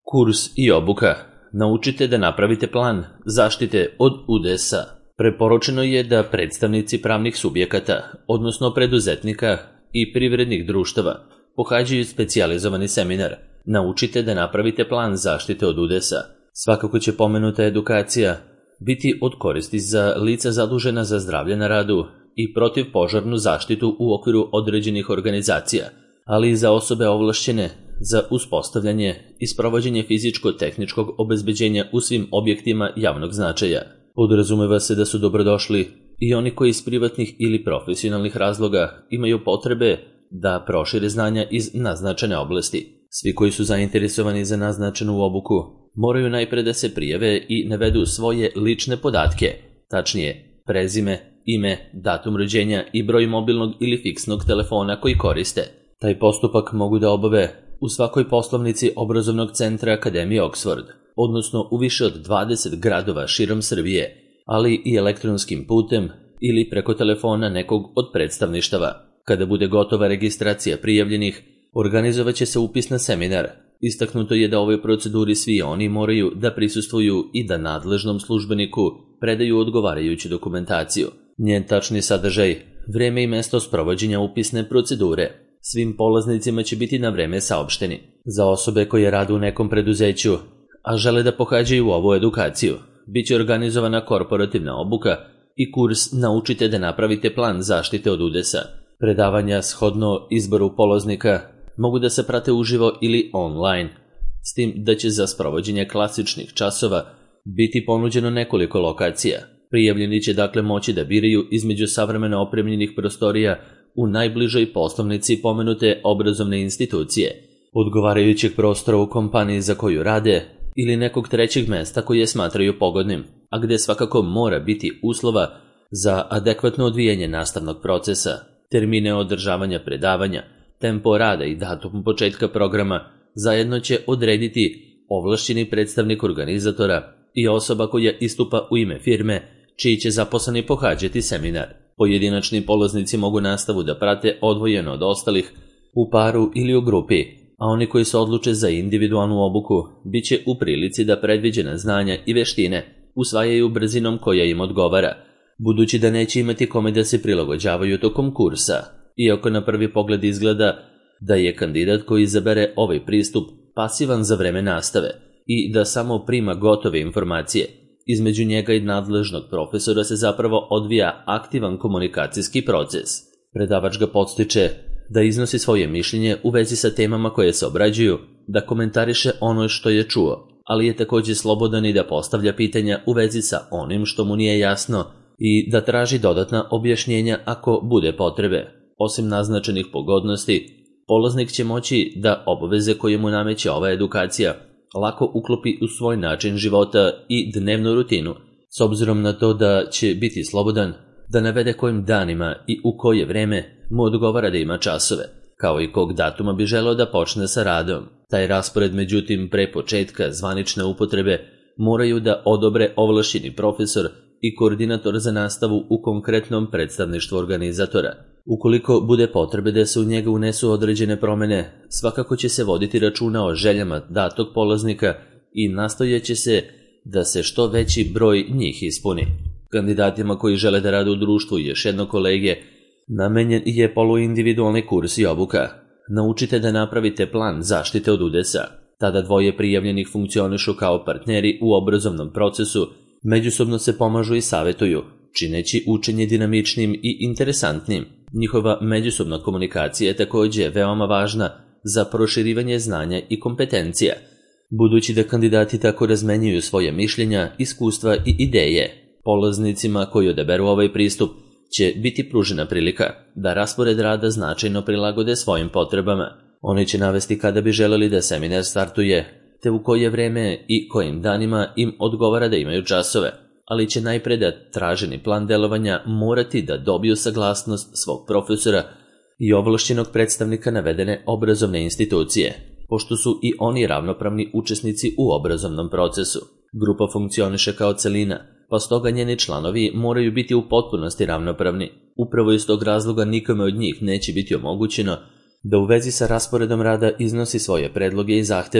Kurs i obuka. Naučite da napravite plan zaštite od udesa. Preporučeno je da predstavnici pravnih subjekata, odnosno preduzetnika i privrednih društava, pohađaju specijalizovani seminar. Naučite da napravite plan zaštite od udesa. Svakako će pomenuta edukacija biti od koristi za lica zadužena za zdravlje na radu i protivpožarnu zaštitu u okviru određenih organizacija, ali i za osobe ovlašćene za uspostavljanje i sprovođenje fizičko-tehničkog obezbeđenja u svim objektima javnog značaja. Podrazumeva se da su dobrodošli i oni koji iz privatnih ili profesionalnih razloga imaju potrebe da prošire znanja iz naznačene oblasti. Svi koji su zainteresovani za naznačenu obuku moraju najpre da se prijave i navedu svoje lične podatke, tačnije prezime, ime, datum rođenja i broj mobilnog ili fiksnog telefona koji koriste. Taj postupak mogu da obave u svakoj poslovnici obrazovnog centra Akademije Oxford, odnosno u više od 20 gradova širom Srbije, ali i elektronskim putem ili preko telefona nekog od predstavništava. Kada bude gotova registracija prijavljenih, organizovat će se upis na seminar. Istaknuto je da u ovoj proceduri svi oni moraju da prisustvuju i da nadležnom službeniku predaju odgovarajuću dokumentaciju. Njen tačni sadržaj, vreme i mesto sprovođenja upisne procedure svim polaznicima će biti na vreme saopšteni. Za osobe koje rade u nekom preduzeću, a žele da pohađaju ovu edukaciju, bit će organizovana korporativna obuka i kurs Naučite da napravite plan zaštite od udesa. Predavanja shodno izboru polaznika mogu da se prate uživo ili online, s tim da će za sprovođenje klasičnih časova biti ponuđeno nekoliko lokacija. Prijavljeni će dakle moći da biraju između savremeno opremljenih prostorija u najbližoj poslovnici pomenute obrazovne institucije, odgovarajućeg prostora u kompaniji za koju rade ili nekog trećeg mesta koje smatraju pogodnim, a gde svakako mora biti uslova za adekvatno odvijanje nastavnog procesa, termine održavanja predavanja, tempo rada i datum početka programa zajedno će odrediti ovlašćeni predstavnik organizatora i osoba koja istupa u ime firme čiji će zaposleni pohađati seminar. Pojedinačni polaznici mogu nastavu da prate odvojeno od ostalih, u paru ili u grupi, a oni koji se odluče za individualnu obuku bit će u prilici da predviđena znanja i veštine usvajaju brzinom koja im odgovara, budući da neće imati kome da se prilagođavaju tokom kursa. Iako na prvi pogled izgleda da je kandidat koji izabere ovaj pristup pasivan za vreme nastave i da samo prima gotove informacije, između njega i nadležnog profesora se zapravo odvija aktivan komunikacijski proces. Predavač ga podstiče da iznosi svoje mišljenje u vezi sa temama koje se obrađuju, da komentariše ono što je čuo, ali je također slobodan i da postavlja pitanja u vezi sa onim što mu nije jasno i da traži dodatna objašnjenja ako bude potrebe. Osim naznačenih pogodnosti, polaznik će moći da obaveze koje mu nameće ova edukacija lako uklopi u svoj način života i dnevnu rutinu, s obzirom na to da će biti slobodan da navede kojim danima i u koje vreme mu odgovara da ima časove, kao i kog datuma bi želeo da počne sa radom. Taj raspored, međutim, pre početka zvanične upotrebe moraju da odobre ovlašćeni profesor i koordinator za nastavu u konkretnom predstavništvu organizatora. Ukoliko bude potrebe da se u njega unesu određene promene, svakako će se voditi računa o željama datog polaznika i nastojaće se da se što veći broj njih ispuni. Kandidatima koji žele da rade u društvu još jedno kolege namenjen je poluindividualni kurs i obuka. Naučite da napravite plan zaštite od udesa. Tada dvoje prijavljenih funkcionišu kao partneri u obrazovnom procesu, međusobno se pomažu i savetuju, čineći učenje dinamičnim i interesantnim. Njihova međusobna komunikacija je također veoma važna za proširivanje znanja i kompetencija, budući da kandidati tako razmenjuju svoje mišljenja, iskustva i ideje. Polaznicima koji odaberu ovaj pristup će biti pružena prilika da raspored rada značajno prilagode svojim potrebama. Oni će navesti kada bi želeli da seminar startuje, te u koje vreme i kojim danima im odgovara da imaju časove, ali će najpre da traženi plan delovanja morati da dobiju saglasnost svog profesora i ovlašćenog predstavnika navedene obrazovne institucije, pošto su i oni ravnopravni učesnici u obrazovnom procesu. Grupa funkcioniše kao celina, pa stoga njeni članovi moraju biti u potpunosti ravnopravni. Upravo iz tog razloga nikome od njih neće biti omogućeno da u vezi sa rasporedom rada iznosi svoje predloge i zahteve,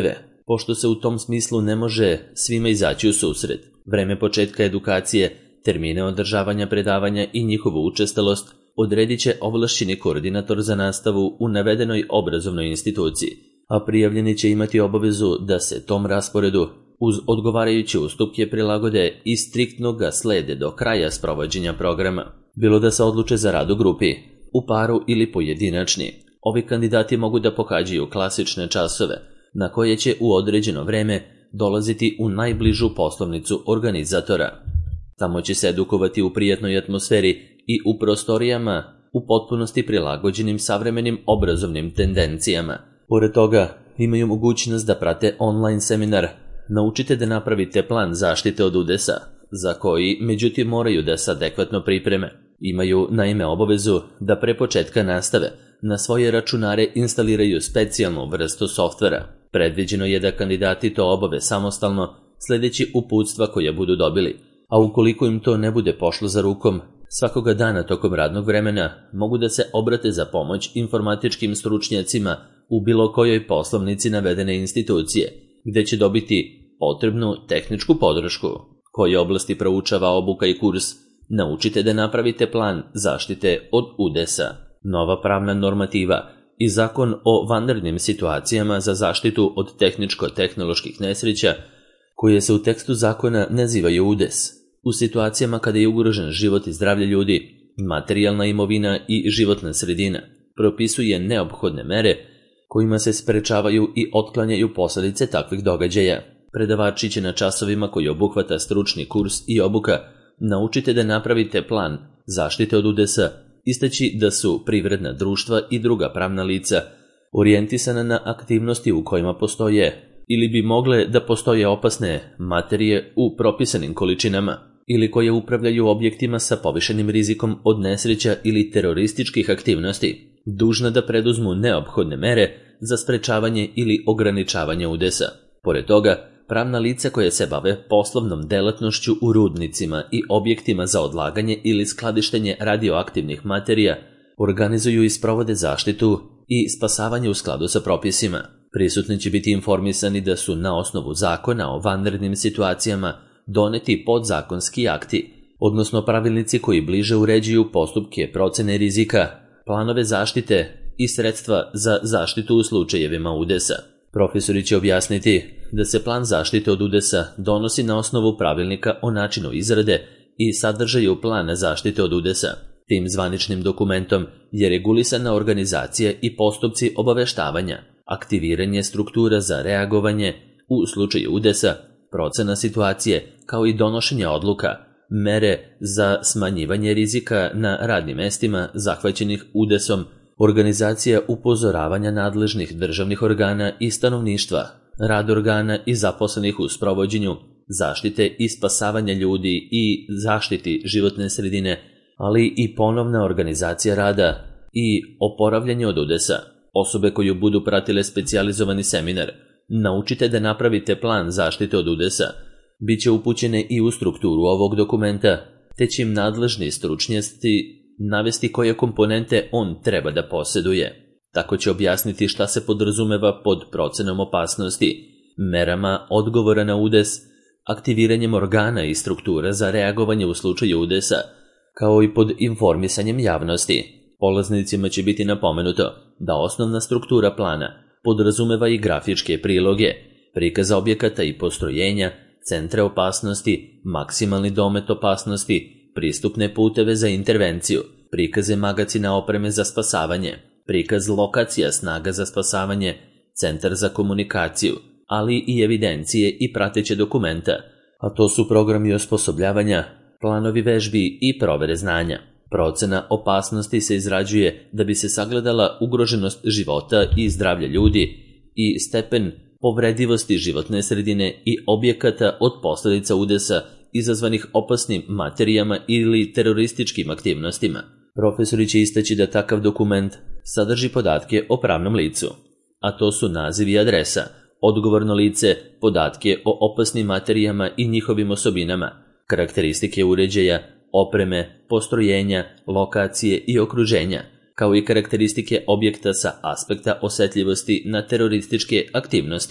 pošto se u tom smislu ne može svima izaći u susret. Vreme početka edukacije, termine održavanja predavanja i njihovu učestalost odredit će ovlašćeni koordinator za nastavu u navedenoj obrazovnoj instituciji, a prijavljeni će imati obavezu da se tom rasporedu uz odgovarajuće ustupke prilagode i striktno ga slede do kraja sprovođenja programa. Bilo da se odluče za rad u grupi, u paru ili pojedinačni, ovi kandidati mogu da pohađaju klasične časove, na koje će u određeno vreme dolaziti u najbližu poslovnicu organizatora. Tamo će se edukovati u prijatnoj atmosferi i u prostorijama u potpunosti prilagođenim savremenim obrazovnim tendencijama. Pored toga, imaju mogućnost da prate online seminar Naučite da napravite plan zaštite od udesa, za koji, međutim, moraju da se adekvatno pripreme. Imaju, naime, obavezu da pre početka nastave na svoje računare instaliraju specijalnu vrstu softvera. Predviđeno je da kandidati to obave samostalno, sledeći uputstva koja budu dobili, a ukoliko im to ne bude pošlo za rukom, svakoga dana tokom radnog vremena mogu da se obrate za pomoć informatičkim stručnjacima u bilo kojoj poslovnici navedene institucije, gde će dobiti potrebnu tehničku podršku. Koje oblasti proučava obuka i kurs Naučite da napravite plan zaštite od udesa. Nova pravna normativa i zakon o vanrednim situacijama za zaštitu od tehničko-tehnoloških nesreća, koje se u tekstu zakona nazivaju udes. U situacijama kada je ugrožen život i zdravlje ljudi, materijalna imovina i životna sredina, propisuje neophodne mere kojima se sprečavaju i otklanjaju posledice takvih događaja. Predavači će na časovima koji obuhvata stručni kurs i obuka Naučite da napravite plan zaštite od udesa istaći da su privredna društva i druga pravna lica orijentisana na aktivnosti u kojima postoje ili bi mogle da postoje opasne materije u propisanim količinama ili koje upravljaju objektima sa povišenim rizikom od nesreća ili terorističkih aktivnosti, dužna da preduzmu neophodne mere za sprečavanje ili ograničavanje udesa. Pored toga, pravna lica koje se bave poslovnom delatnošću u rudnicima i objektima za odlaganje ili skladištenje radioaktivnih materija organizuju i sprovode zaštitu i spasavanje u skladu sa propisima. Prisutni će biti informisani da su na osnovu zakona o vanrednim situacijama doneti podzakonski akti, odnosno pravilnici koji bliže uređuju postupke procene rizika, planove zaštite i sredstva za zaštitu u slučajevima udesa. Profesori će objasniti da se plan zaštite od udesa donosi na osnovu pravilnika o načinu izrade i sadržaju plana zaštite od udesa. Tim zvaničnim dokumentom je regulisana organizacija i postupci obaveštavanja, aktiviranje struktura za reagovanje u slučaju udesa, procena situacije, kao i donošenje odluka, mere za smanjivanje rizika na radnim mestima zahvaćenih udesom, organizacija upozoravanja nadležnih državnih organa i stanovništva, rad organa i zaposlenih u sprovođenju, zaštite i spasavanja ljudi i zaštiti životne sredine, ali i ponovna organizacija rada i oporavljanje od udesa. Osobe koju budu pratile specijalizovani seminar Naučite da napravite plan zaštite od udesa bit će upućene i u strukturu ovog dokumenta, te će im nadležni stručnjaci navesti koje komponente on treba da posjeduje. Tako će objasniti šta se podrazumeva pod procenom opasnosti, merama odgovora na udes, aktiviranjem organa i struktura za reagovanje u slučaju udesa, kao i pod informisanjem javnosti. Polaznicima će biti napomenuto da osnovna struktura plana podrazumeva i grafičke priloge, prikaz objekata i postrojenja, centre opasnosti, maksimalni domet opasnosti, pristupne puteve za intervenciju, prikaze magacina opreme za spasavanje, prikaz lokacija snaga za spasavanje, centar za komunikaciju, ali i evidencije i prateće dokumenta, a to su programi osposobljavanja, planovi vežbi i provere znanja. Procena opasnosti se izrađuje da bi se sagledala ugroženost života i zdravlja ljudi i stepen povredivosti životne sredine i objekata od posljedica udesa izazvanih opasnim materijama ili terorističkim aktivnostima. Profesori će istaći da takav dokument sadrži podatke o pravnom licu, a to su naziv i adresa, odgovorno lice, podatke o opasnim materijama i njihovim osobinama, karakteristike uređaja, opreme, postrojenja, lokacije i okruženja, kao i karakteristike objekta sa aspekta osetljivosti na terorističke aktivnosti.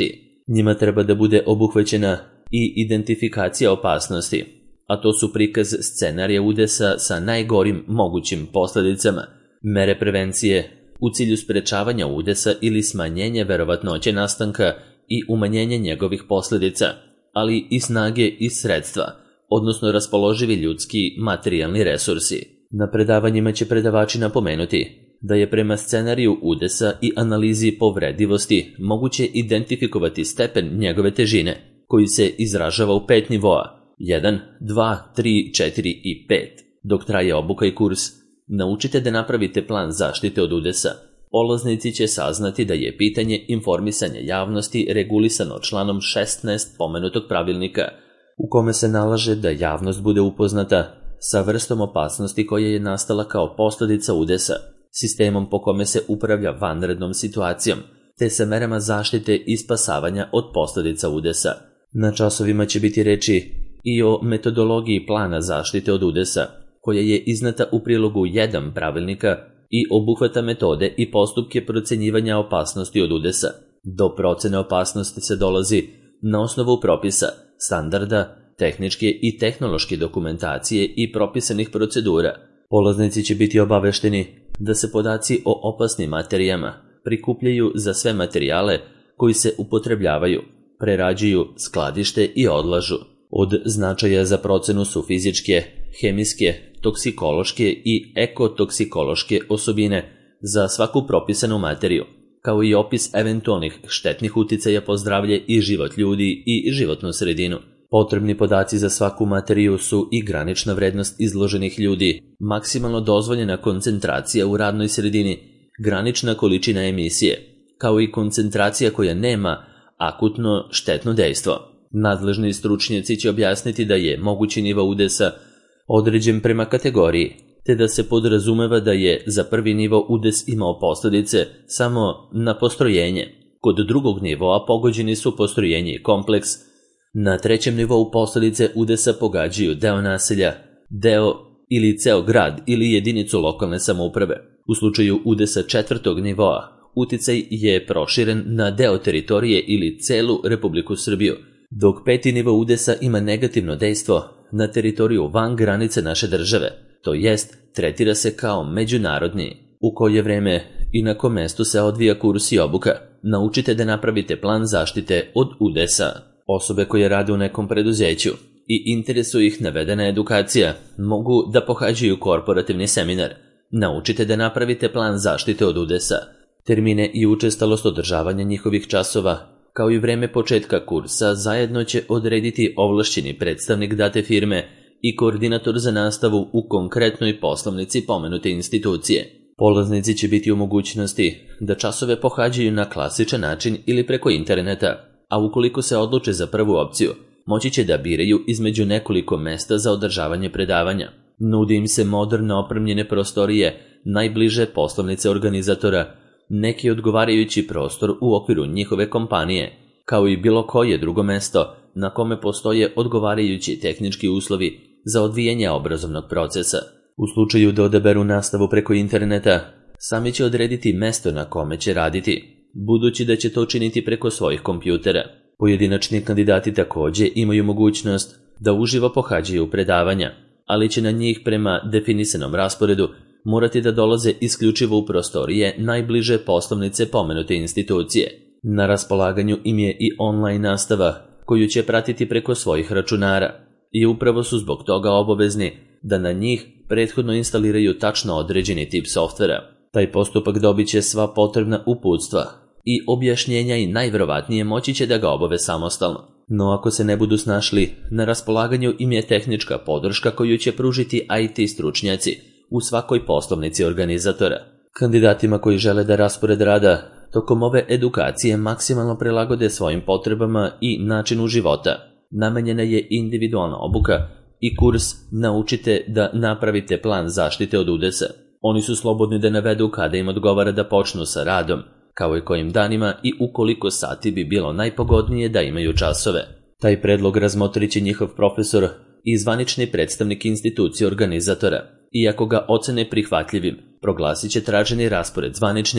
Njima treba da bude obuhvaćena i identifikacija opasnosti, a to su prikaz scenarija udesa sa najgorim mogućim posledicama, mere prevencije u cilju sprečavanja udesa ili smanjenje verovatnoće nastanka i umanjenje njegovih posledica, ali i snage i sredstva, odnosno raspoloživi ljudski materijalni resursi. Na predavanjima će predavači napomenuti da je prema scenariju udesa i analizi povredivosti moguće identifikovati stepen njegove težine, koji se izražava u 5 nivoa, 1, 2, 3, 4 i 5. Dok traje obuka i kurs, naučite da napravite plan zaštite od udesa. Polaznici će saznati da je pitanje informisanja javnosti regulisano članom 16 pomenutog pravilnika, u kome se nalaže da javnost bude upoznata sa vrstom opasnosti koja je nastala kao posledica udesa, sistemom po kome se upravlja vanrednom situacijom, te sa merama zaštite i spasavanja od posledica udesa. Na časovima će biti reči i o metodologiji plana zaštite od udesa, koja je iznata u prilogu 1 pravilnika i obuhvata metode i postupke procenjivanja opasnosti od udesa. Do procene opasnosti se dolazi na osnovu propisa, standarda, tehničke i tehnološke dokumentacije i propisanih procedura. Polaznici će biti obavešteni da se podaci o opasnim materijama prikupljaju za sve materijale koji se upotrebljavaju, prerađuju, skladište i odlažu. Od značaja za procenu su fizičke, hemijske, toksikološke i ekotoksikološke osobine za svaku propisanu materiju, kao i opis eventualnih štetnih uticaja po zdravlje i život ljudi i životnu sredinu. Potrebni podaci za svaku materiju su i granična vrednost izloženih ljudi, maksimalno dozvoljena koncentracija u radnoj sredini, granična količina emisije, kao i koncentracija koja nema akutno štetno dejstvo. Nadležni stručnjaci će objasniti da je mogući nivo udesa određen prema kategoriji, te da se podrazumeva da je za prvi nivo udes imao posljedice samo na postrojenje. Kod drugog nivoa pogođeni su postrojenje i kompleks. Na trećem nivou posljedice udesa pogađaju deo naselja, deo ili ceo grad ili jedinicu lokalne samouprave. U slučaju udesa četvrtog nivoa, uticaj je proširen na deo teritorije ili celu Republiku Srbiju, dok peti nivo udesa ima negativno dejstvo na teritoriju van granice naše države, to jest tretira se kao međunarodni. U koje vreme i na kom mestu se odvija kurs i obuka, naučite da napravite plan zaštite od udesa. Osobe koje rade u nekom preduzeću i interesuje ih navedena edukacija mogu da pohađaju korporativni seminar. Naučite da napravite plan zaštite od udesa. Termine i učestalost održavanja njihovih časova, kao i vreme početka kursa, zajedno će odrediti ovlašćeni predstavnik date firme i koordinator za nastavu u konkretnoj poslovnici pomenute institucije. Polaznici će biti u mogućnosti da časove pohađaju na klasičan način ili preko interneta, a ukoliko se odluče za prvu opciju, moći će da biraju između nekoliko mesta za održavanje predavanja. Nudi im se moderno opremljene prostorije, najbliže poslovnice organizatora, neki odgovarajući prostor u okviru njihove kompanije, kao i bilo koje drugo mesto na kome postoje odgovarajući tehnički uslovi za odvijanje obrazovnog procesa. U slučaju da odaberu nastavu preko interneta, sami će odrediti mesto na kome će raditi, budući da će to činiti preko svojih kompjutera. Pojedinačni kandidati također imaju mogućnost da uživo pohađaju predavanja, ali će na njih prema definisanom rasporedu morati da dolaze isključivo u prostorije najbliže poslovnice pomenute institucije. Na raspolaganju im je i online nastava koju će pratiti preko svojih računara i upravo su zbog toga obavezni da na njih prethodno instaliraju tačno određeni tip softvera. Taj postupak dobit će sva potrebna uputstva i objašnjenja i najvjerovatnije moći će da ga obave samostalno. No ako se ne budu snašli, na raspolaganju im je tehnička podrška koju će pružiti IT stručnjaci u svakoj poslovnici organizatora. Kandidatima koji žele da raspored rada tokom ove edukacije maksimalno prilagode svojim potrebama i načinu života, namenjena je individualna obuka i kurs Naučite da napravite plan zaštite od udesa. Oni su slobodni da navedu kada im odgovara da počnu sa radom, kao i kojim danima i ukoliko sati bi bilo najpogodnije da imaju časove. Taj predlog razmotrit će njihov profesor i zvanični predstavnik institucije organizatora. Iako ga ocene prihvatljivim, proglasit će traženi raspored zvaničnim,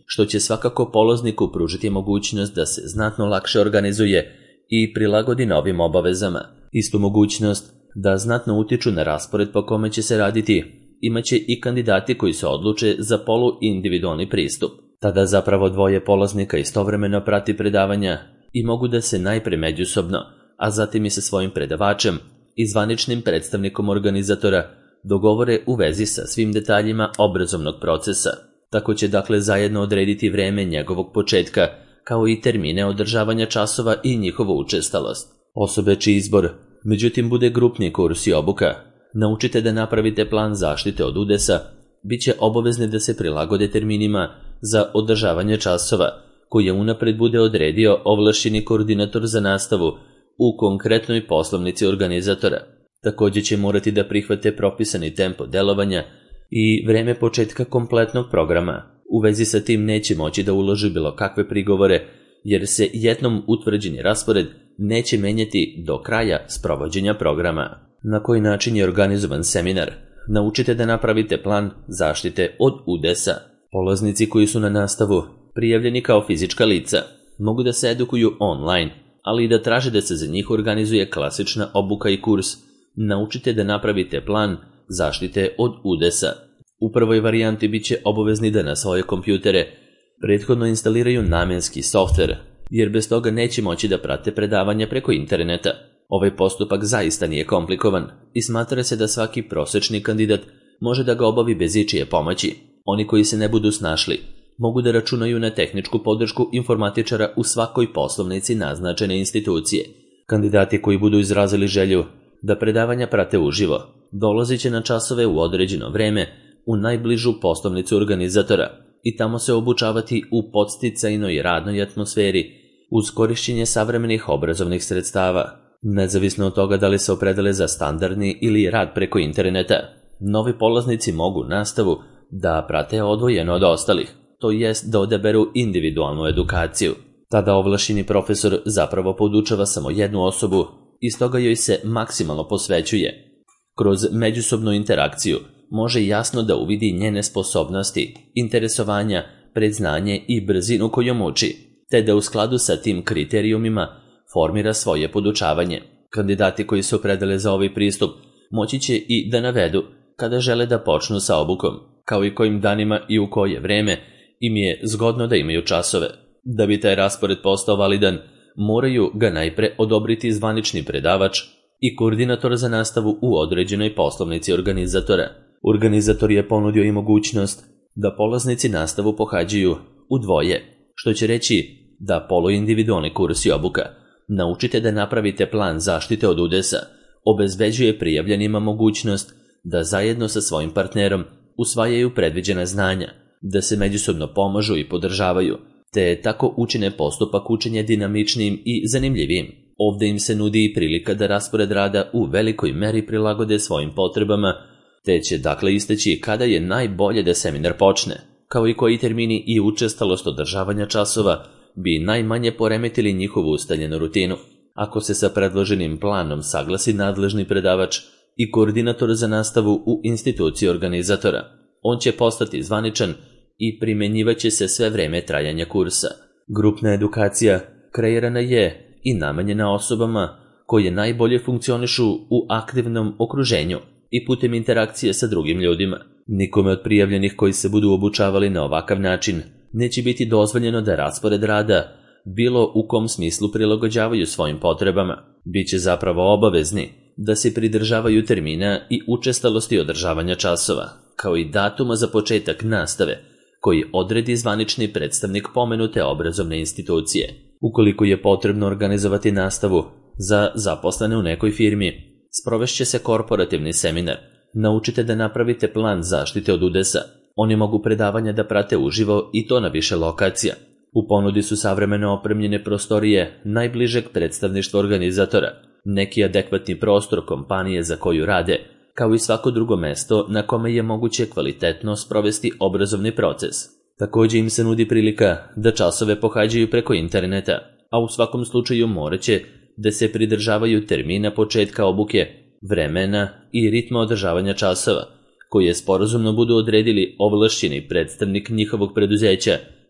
što će svakako polazniku pružiti mogućnost da se znatno lakše organizuje i prilagodi novim obavezama. Istu mogućnost da znatno utiču na raspored po kome će se raditi imaće i kandidati koji se odluče za poluindividualni pristup. Tada zapravo dvoje polaznika istovremeno prati predavanja i mogu da se najpre međusobno, a zatim i sa svojim predavačem i zvaničnim predstavnikom organizatora dogovore u vezi sa svim detaljima obrazovnog procesa. Tako će dakle zajedno odrediti vreme njegovog početka, kao i termine održavanja časova i njihovu učestalost. Osobe čiji izbor, međutim, bude grupni kurs i obuka, naučite da napravite plan zaštite od udesa, bit će obavezni da se prilagode terminima za održavanje časova, koje unapred bude odredio ovlašćeni koordinator za nastavu u konkretnoj poslovnici organizatora. Također će morati da prihvate propisani tempo delovanja i vreme početka kompletnog programa. U vezi sa tim neće moći da uloži bilo kakve prigovore, jer se jednom utvrđeni raspored neće menjati do kraja sprovođenja programa. Na koji način je organizovan seminar? Naučite da napravite plan zaštite od udesa. Polaznici koji su na nastavu prijavljeni kao fizička lica mogu da se edukuju online, ali i da traže da se za njih organizuje klasična obuka i kurs. Naučite da napravite plan zaštite od udesa. U prvoj varijanti bit će obavezni da na svoje kompjutere prethodno instaliraju namenski softver, jer bez toga neće moći da prate predavanja preko interneta. Ovaj postupak zaista nije komplikovan i smatra se da svaki prosečni kandidat može da ga obavi bez ičije pomoći. Oni koji se ne budu snašli mogu da računaju na tehničku podršku informatičara u svakoj poslovnici naznačene institucije. Kandidati koji budu izrazili želju da predavanja prate uživo dolazit će na časove u određeno vreme u najbližu poslovnicu organizatora i tamo se obučavati u podsticajnoj radnoj atmosferi uz korišćenje savremenih obrazovnih sredstava. Nezavisno od toga da li se opredele za standardni ili rad preko interneta, novi polaznici mogu nastavu da prate odvojeno od ostalih, to jest da odaberu individualnu edukaciju. Tada ovlašćeni profesor zapravo podučava samo jednu osobu i stoga joj se maksimalno posvećuje. Kroz međusobnu interakciju može jasno da uvidi njene sposobnosti, interesovanja, predznanje i brzinu kojom uči, te da u skladu sa tim kriterijumima formira svoje podučavanje. Kandidati koji se opredele za ovaj pristup moći će i da navedu kada žele da počnu sa obukom, kao i kojim danima i u koje vreme im je zgodno da imaju časove. Da bi taj raspored postao validan, moraju ga najpre odobriti zvanični predavač i koordinator za nastavu u određenoj poslovnici organizatora. Organizator je ponudio i mogućnost da polaznici nastavu pohađaju u dvoje, što će reći da poluindividualni kurs i obuka naučite da napravite plan zaštite od udesa obezbeđuje prijavljenima mogućnost da zajedno sa svojim partnerom usvajaju predviđena znanja, da se međusobno pomažu i podržavaju, te tako učine postupak učenja dinamičnijim i zanimljivijim. Ovde im se nudi i prilika da raspored rada u velikoj meri prilagode svojim potrebama, te će dakle isteći kada je najbolje da seminar počne, kao i koji termini i učestalost održavanja časova bi najmanje poremetili njihovu ustaljenu rutinu. Ako se sa predloženim planom saglasi nadležni predavač i koordinator za nastavu u instituciji organizatora, on će postati zvaničan i primenjivaće se sve vreme trajanja kursa. Grupna edukacija kreirana je i namenjena osobama koje najbolje funkcionišu u aktivnom okruženju i putem interakcije sa drugim ljudima. Nikome od prijavljenih koji se budu obučavali na ovakav način neće biti dozvoljeno da raspored rada bilo u kom smislu prilagođavaju svojim potrebama. Biće zapravo obavezni da se pridržavaju termina i učestalosti održavanja časova, kao i datuma za početak nastave, koji odredi zvanični predstavnik pomenute obrazovne institucije. Ukoliko je potrebno organizovati nastavu za zaposlene u nekoj firmi, sprovešće se korporativni seminar. Naučite da napravite plan zaštite od udesa. Oni mogu predavanja da prate uživo i to na više lokacija. U ponudi su savremeno opremljene prostorije najbližeg predstavništva organizatora, neki adekvatni prostor kompanije za koju rade, kao i svako drugo mesto na kome je moguće kvalitetno sprovesti obrazovni proces. Također im se nudi prilika da časove pohađaju preko interneta, a u svakom slučaju moraće da se pridržavaju termina početka obuke, vremena i ritma održavanja časova, koje sporazumno budu odredili ovlašćeni predstavnik njihovog preduzeća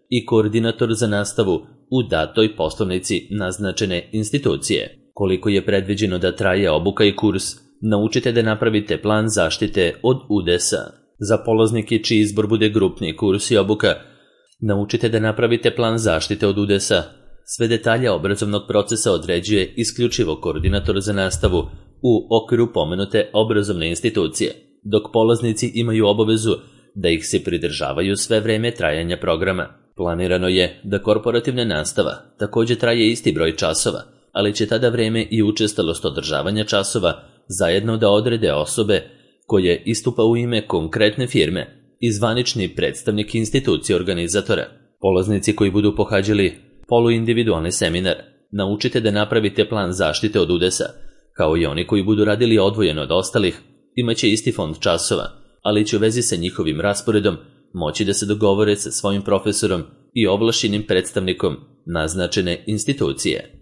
i koordinator za nastavu u datoj poslovnici naznačene institucije. Koliko je predviđeno da traje obuka i kurs, naučite da napravite plan zaštite od udesa. Za polaznike čiji izbor bude grupni kurs i obuka, naučite da napravite plan zaštite od udesa. Sve detalje obrazovnog procesa određuje isključivo koordinator za nastavu u okviru pomenute obrazovne institucije, dok polaznici imaju obavezu da ih se pridržavaju sve vreme trajanja programa. Planirano je da korporativna nastava također traje isti broj časova, ali će tada vreme i učestalost održavanja časova zajedno da odrede osobe koje istupa u ime konkretne firme i zvanični predstavnik institucije organizatora. Polaznici koji budu pohađali poluindividualni seminar, naučite da napravite plan zaštite od udesa, kao i oni koji budu radili odvojeno od ostalih, imaće isti fond časova, ali će u vezi sa njihovim rasporedom moći da se dogovore sa svojim profesorom i ovlašćenim predstavnikom naznačene institucije.